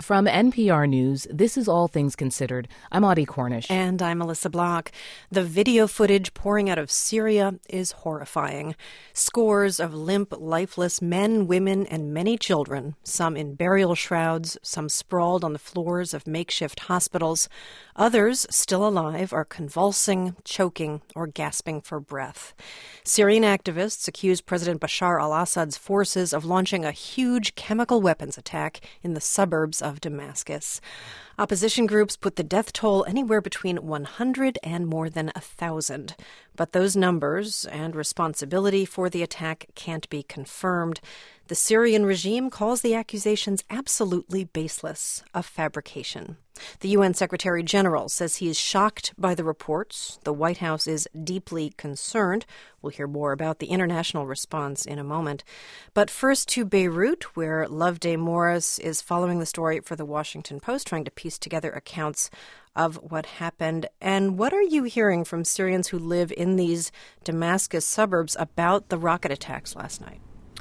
From NPR News, this is All Things Considered. I'm Audie Cornish. And I'm Melissa Block. The video footage pouring out of Syria is horrifying. Scores of limp, lifeless men, women, and many children, some in burial shrouds, some sprawled on the floors of makeshift hospitals. Others, still alive, are convulsing, choking, or gasping for breath. Syrian activists accuse President Bashar al-Assad's forces of launching a huge chemical weapons attack in the suburbs of Damascus. Opposition groups put the death toll anywhere between 100 and more than 1,000. But those numbers and responsibility for the attack can't be confirmed. The Syrian regime calls the accusations absolutely baseless, a fabrication. The UN Secretary General says he is shocked by the reports. The White House is deeply concerned. We'll hear more about the international response in a moment. But first to Beirut, where Loveday Morris is following the story for The Washington Post, trying to piece together accounts of what happened. And what are you hearing from Syrians who live in these Damascus suburbs about the rocket attacks last night?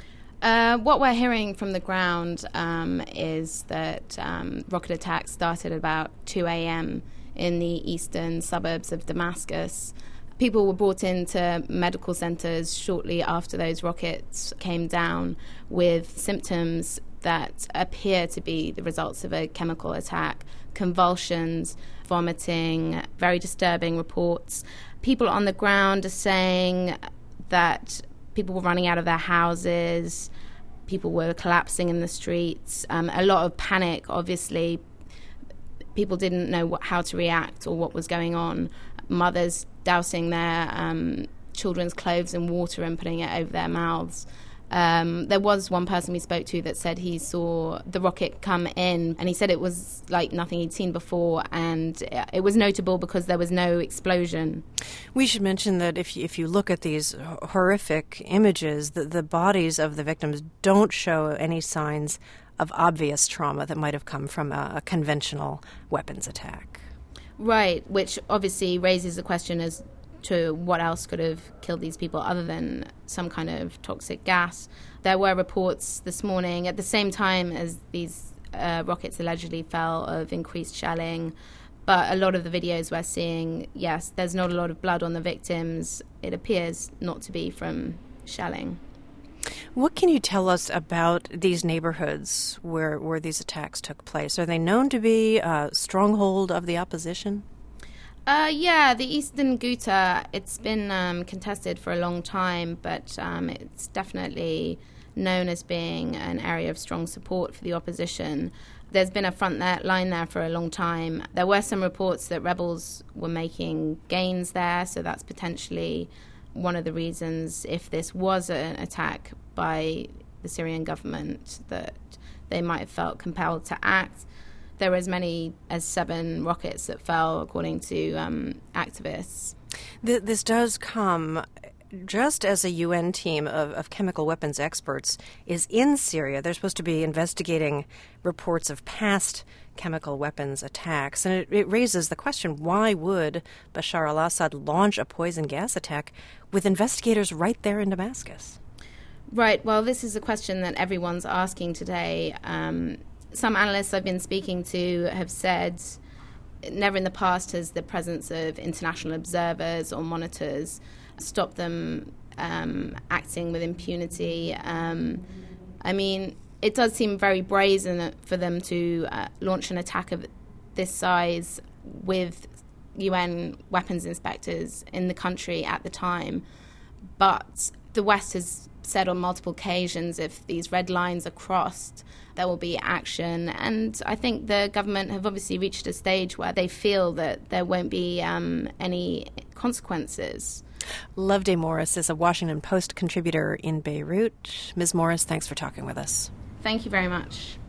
What we're hearing from the ground is that rocket attacks started about 2 a.m. in the eastern suburbs of Damascus. People were brought into medical centers shortly after those rockets came down with symptoms that appear to be the results of a chemical attack: convulsions, vomiting, very disturbing reports. People on the ground are saying that people were running out of their houses. People were collapsing in the streets. A lot of panic, obviously. People didn't know how to react or what was going on. Mothers dousing their children's clothes in water and putting it over their mouths. There was one person we spoke to that said he saw the rocket come in, and he said it was like nothing he'd seen before, and it was notable because there was no explosion. We should mention that if you look at these horrific images, the bodies of the victims don't show any signs of obvious trauma that might have come from a conventional weapons attack. Right, which obviously raises the question as to what else could have killed these people other than some kind of toxic gas. There were reports this morning, at the same time as these rockets allegedly fell, of increased shelling. But a lot of the videos we're seeing, yes, there's not a lot of blood on the victims. It appears not to be from shelling. What can you tell us about these neighborhoods where these attacks took place? Are they known to be a stronghold of the opposition? Yeah, the Eastern Ghouta, it's been contested for a long time, but it's definitely known as being an area of strong support for the opposition. There's been a front line there for a long time. There were some reports that rebels were making gains there, so that's potentially one of the reasons, if this was an attack by the Syrian government, that they might have felt compelled to act. There were as many as 7 rockets that fell, according to activists. This does come just as a UN team of chemical weapons experts is in Syria. They're supposed to be investigating reports of past chemical weapons attacks. And it raises the question, why would Bashar al-Assad launch a poison gas attack with investigators right there in Damascus? Right. Well, this is a question that everyone's asking today. Some analysts I've been speaking to have said never in the past has the presence of international observers or monitors stopped them acting with impunity. I mean, it does seem very brazen for them to launch an attack of this size with UN weapons inspectors in the country at the time. But the West has said on multiple occasions, if these red lines are crossed, there will be action. And I think the government have obviously reached a stage where they feel that there won't be any consequences. Loveday Morris is a Washington Post contributor in Beirut. Ms. Morris, thanks for talking with us. Thank you very much.